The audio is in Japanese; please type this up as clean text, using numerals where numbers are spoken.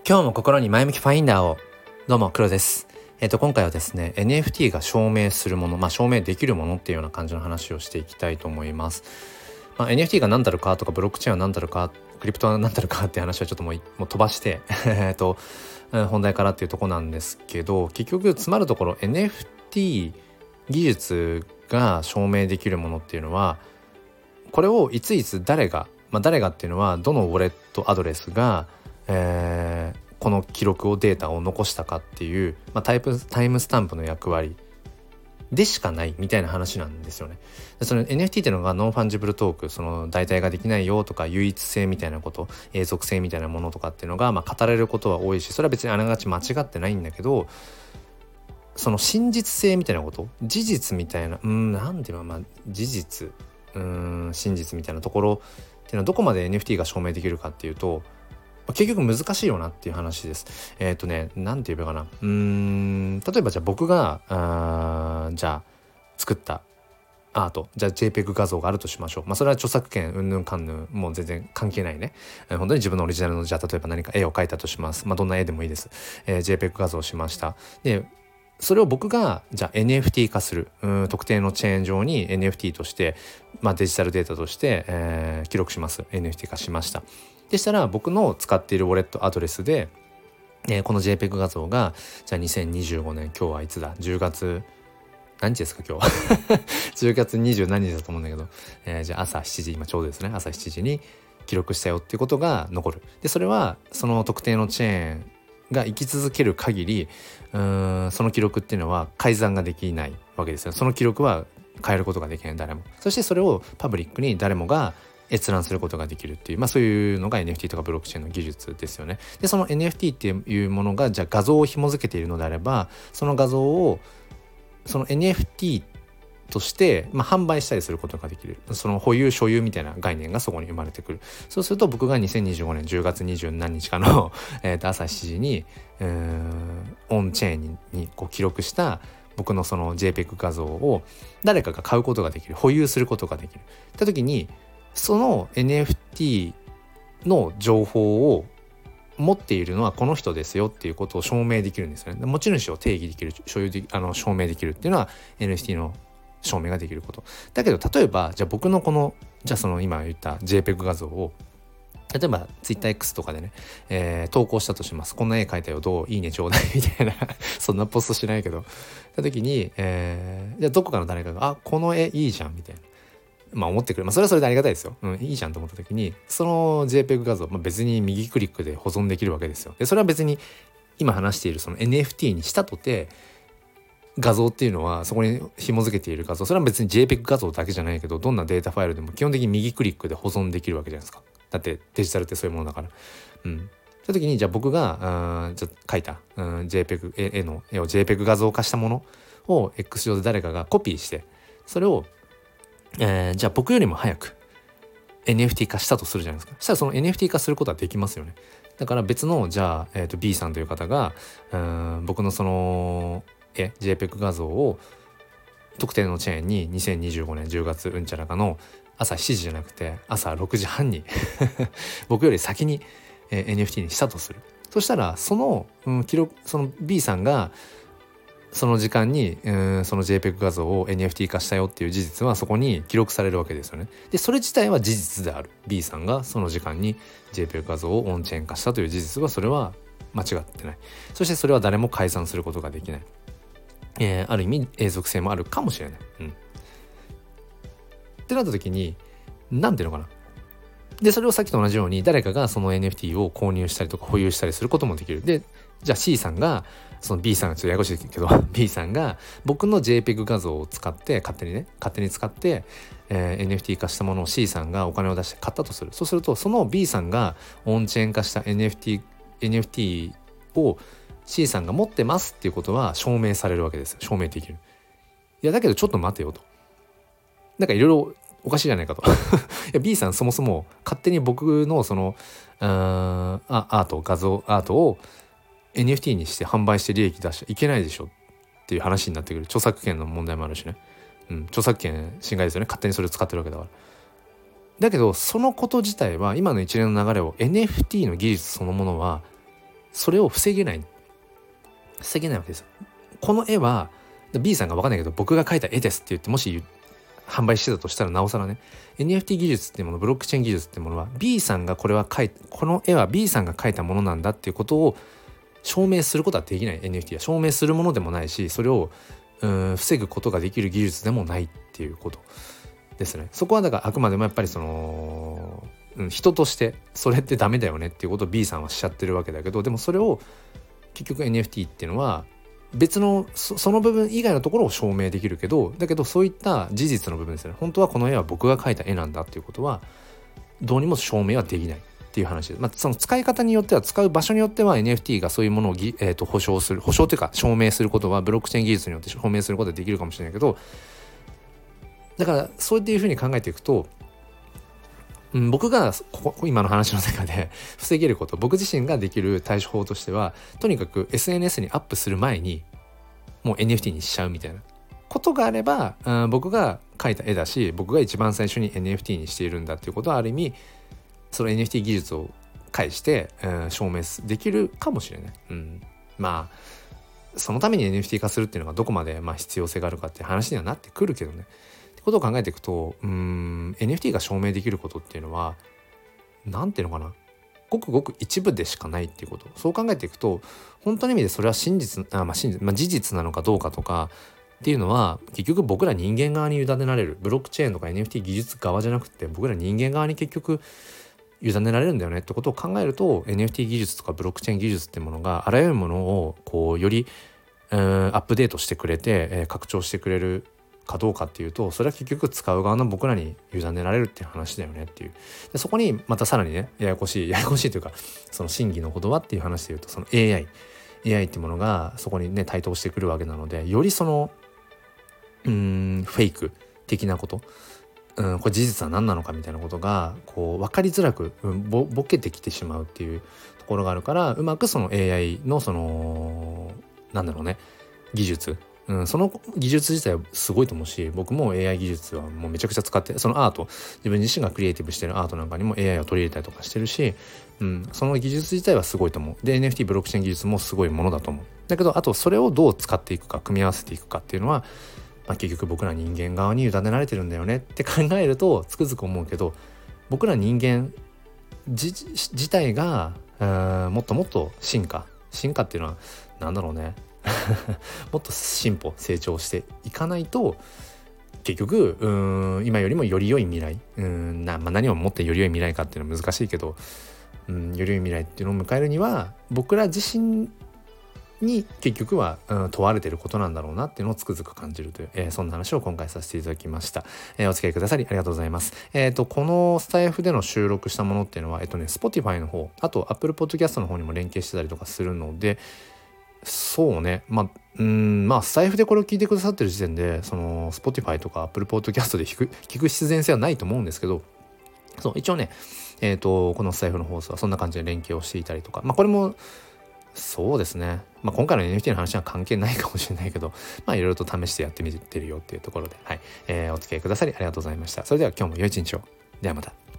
今日も心に前向きファインダーを。どうも黒です。今回はですね NFT が証明するもの、証明できるものっていうような感じの話をしていきたいと思います。NFT が何だろうかとかブロックチェーンは何だろうかクリプトは何だろうかっていう話はちょっともう飛ばして本題からっていうところなんですけど、結局詰まるところ NFT 技術が証明できるものっていうのは、これをいついつ誰がっていうのはどのウォレットアドレスがこの記録をデータを残したかっていう、タイムスタンプの役割でしかないみたいな話なんですよね。でその NFT っていうのがノンファンジブルトーク、その代替ができないよとか唯一性みたいなこと、永続性みたいなものとかっていうのが語られることは多いし、それは別にあながち間違ってないんだけど、その真実性みたいなこと、事実みたいななんていうの、事実真実みたいなところっていうのはどこまで NFT が証明できるかっていうと結局難しいよなっていう話です。なんて言えばいいかな。例えばじゃあ僕がじゃあ作ったアート、じゃあ JPEG 画像があるとしましょう。それは著作権うんぬんかんぬんもう全然関係ないね。本当に自分のオリジナルの、じゃあ例えば何か絵を描いたとします。どんな絵でもいいです。JPEG 画像をしました。でそれを僕がじゃあ NFT 化する、特定のチェーン上に NFT として、デジタルデータとして、記録します。 NFT 化しました。でしたら僕の使っているウォレットアドレスで、この JPEG 画像がじゃあ2025年今日はいつだ10月何日ですか今日10月20何日だと思うんだけど、じゃあ朝7時、今ちょうどですね、朝7時に記録したよっていうことが残る。でそれはその特定のチェーンが生き続ける限りその記録っていうのは改ざんができないわけですよ。その記録は変えることができない、誰も。そしてそれをパブリックに誰もが閲覧することができるっていう、そういうのが NFT とかブロックチェーンの技術ですよね。でその NFT っていうものがじゃあ画像を紐付けているのであれば、その画像をその NFT として、販売したりすることができる。その保有所有みたいな概念がそこに生まれてくる。そうすると僕が2025年10月20何日かの朝7時にオンチェーンにこう記録した僕のその JPEG 画像を誰かが買うことができる、保有することができるって時に、その NFT の情報を持っているのはこの人ですよっていうことを証明できるんですよね。持ち主を定義できる、所有で証明できるっていうのは NFT の証明ができること。だけど例えばじゃあ僕のこのその今言った JPEG 画像を例えば TwitterX とかでね、投稿したとします。こんな絵描いたよ、どう、いいねちょうだいみたいなそんなポストしないけどた時に、じゃあどこかの誰かがこの絵いいじゃんみたいな思ってくれる。それはそれでありがたいですよ。いいじゃんと思った時に、その JPEG 画像、別に右クリックで保存できるわけですよ。でそれは別に今話しているその NFT にしたとて、画像っていうのはそこに紐付けている画像、それは別に JPEG 画像だけじゃないけど、どんなデータファイルでも基本的に右クリックで保存できるわけじゃないですか。だってデジタルってそういうものだから。そういう時にじゃあ僕がじゃあ描いたJPEG 絵を JPEG 画像化したものを X 上で誰かがコピーして、それをじゃあ僕よりも早く NFT 化したとするじゃないですか。そしたらその NFT 化することはできますよね。だから別のじゃあ、B さんという方が僕のそのJPEG 画像を特定のチェーンに2025年10月うんちゃらかの朝7時じゃなくて朝6時半に僕より先に、NFT にしたとする。そしたらその、記録、その B さんがその時間にその JPEG 画像を NFT 化したよっていう事実はそこに記録されるわけですよね。でそれ自体は事実である。 B さんがその時間に JPEG 画像をオンチェーン化したという事実は、それは間違ってない。そしてそれは誰も改ざんすることができない。ある意味永続性もあるかもしれない。ってなった時になんていうのかな。でそれをさっきと同じように誰かがその NFT を購入したりとか保有したりすることもできる。でじゃあ C さんがその B さんがちょっとややこしいけどB さんが僕の JPEG 画像を使って勝手に使って、NFT 化したものを C さんがお金を出して買ったとする。そうするとその B さんがオンチェーン化した NFT を C さんが持ってますっていうことは証明されるわけです。証明できる。いやだけどちょっと待てよと、なんかいろいろおかしいじゃないかといや B さんそもそも勝手に僕のそのアートを NFT にして販売して利益出しちゃいけないでしょっていう話になってくる。著作権の問題もあるしね、著作権侵害ですよね。勝手にそれを使ってるわけだから。だけどそのこと自体は今の一連の流れを NFT の技術そのものはそれを防げないわけですよ。この絵は B さんが分かんないけど僕が描いた絵ですって言ってもし販売してたとしたらなおさらね、 NFT 技術っていうもの、ブロックチェーン技術っていうものは B さんがこの絵は B さんが描いたものなんだっていうことを証明することはできない。 NFT は証明するものでもないし、それを防ぐことができる技術でもないっていうことですね。そこはだからあくまでもやっぱりその、人としてそれってダメだよねっていうことを B さんはおっしゃってるわけだけど、でもそれを結局 NFT っていうのは別の その部分以外のところを証明できるけど、だけどそういった事実の部分ですね、本当はこの絵は僕が描いた絵なんだっていうことはどうにも証明はできないっていう話で、その使い方によっては、使う場所によっては NFT がそういうものを保証というか証明することはブロックチェーン技術によって証明することができるかもしれないけど、だからそういうふうに考えていくと、僕が今の話の中で防げること、僕自身ができる対処法としては、とにかく SNS にアップする前にもう NFT にしちゃうみたいなことがあれば、僕が描いた絵だし僕が一番最初に NFT にしているんだっていうことはある意味その NFT 技術を介して、証明できるかもしれない。まあそのために NFT 化するっていうのがどこまで必要性があるかっていう話にはなってくるけどね。ってことを考えていくと、NFT が証明できることっていうのはなんていうのかな、ごくごく一部でしかないっていうこと。そう考えていくと本当の意味でそれは事実なのかどうかとかっていうのは結局僕ら人間側に委ねられる。ブロックチェーンとか NFT 技術側じゃなくて僕ら人間側に結局委ねられるんだよねってことを考えると、 NFT 技術とかブロックチェーン技術っていうものがあらゆるものをこうよりアップデートしてくれて、拡張してくれるかどうかっていうと、それは結局使う側の僕らに委ねられるっていう話だよねっていう。でそこにまたさらにねややこしいというか、その真偽のほどはっていう話でいうと、その AI っていうものがそこにね台頭してくるわけなので、よりそのフェイク的なこと、これ事実は何なのかみたいなことがこう分かりづらく、ボケてきてしまうっていうところがあるから、うまくその AI のその技術、その技術自体はすごいと思うし、僕も AI 技術はもうめちゃくちゃ使って、そのアート、自分自身がクリエイティブしてるアートなんかにも AI を取り入れたりとかしてるし、その技術自体はすごいと思う。で NFT ブロックチェーン技術もすごいものだと思う。だけどあとそれをどう使っていくか、組み合わせていくかっていうのは、結局僕ら人間側に委ねられてるんだよねって考えるとつくづく思うけど、僕ら人間自体がもっともっと進化っていうのはなんだろうねもっと成長していかないと、結局今よりもより良い未来、何をもってより良い未来かっていうのは難しいけど、より良い未来っていうのを迎えるには僕ら自身に結局は、問われていることなんだろうなっていうのをつくづく感じるという、そんな話を今回させていただきました。お付き合いくださりありがとうございます。このスタイフでの収録したものっていうのはSpotify の方、あと Apple Podcast の方にも連携してたりとかするので、そうね、スタイフでこれを聞いてくださってる時点でその Spotify とか Apple Podcast で聞く必然性はないと思うんですけど、そう一応ね、このスタイフの放送はそんな感じで連携をしていたりとか、これもそうですね、今回の NFT の話は関係ないかもしれないけど、いろいろと試してやってみてるよっていうところで、お付き合いくださりありがとうございました。それでは今日も良い一日を。ではまた。